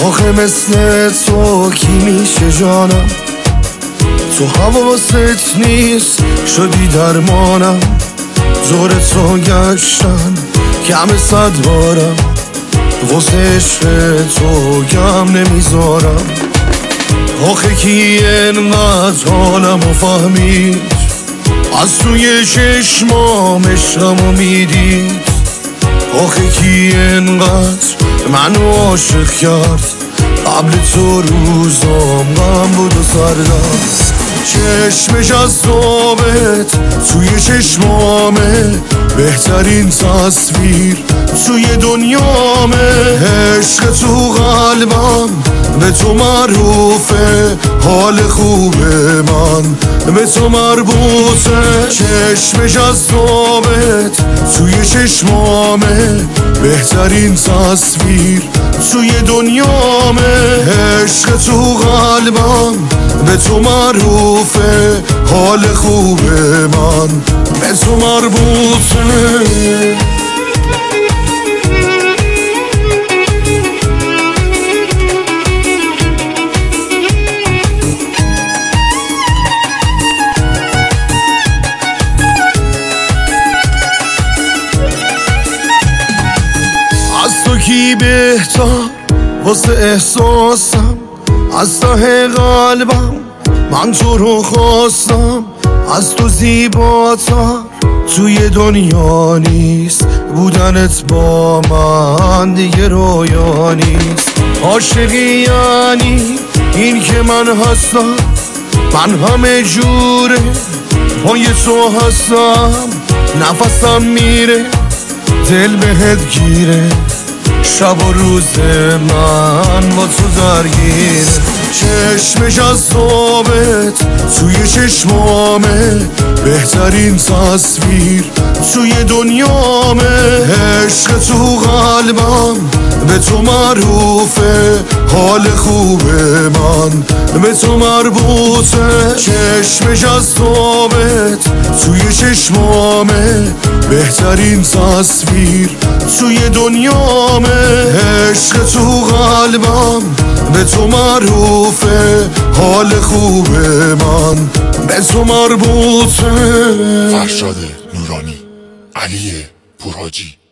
آخه مثل تو کی میشه جانم؟ تو حواست نیست شدی درمانم. زور تو گشتن کم 100 بارم، واسه عشق تو گم نمیذارم. آخه کی انقدر حالمو فهمید، از توی چشمام عشقمو میدید. آخه کی انقدر منو عاشق کرد، قبل تو روزام غم بود و سردم. چشمش از ثابت توی چشمامه، بهترین تصویر توی دنیامه. عشق تو قلبم به تو معروفه، حال خوبه من به تو مربوطه. چشمش از ثابت توی چشمامه، بهترین تصویر توی دنیامه. عشق تو قلبم به تو معروفه، حال خوبه من به تو مربوطه. از تو کی بهتر واسه احساسم، از ته قلبم من تو رو خواستم. از تو زیباتر توی دنیا نیست، بودنت با من دیگه رویا نیست. عاشقی یعنی این که من هستم، من همه جوره پای تو هستم. نفسم میره دل بهت گیره، شب و روز من با تو درگیره. چشمش از ثابت توی چشمامه، بهترین تصویر توی دنیامه. عشق تو قلبم به تو معروفه، حال خوبه من به تو مربوطه. چشمش از ثابت توی چشمامه، بهترین تصویر توی دنیامه. عشق تو قلبم به تو معروفه، حال خوبه من به تو مربوطه. فرشاد نورانی، علی پورحاجی.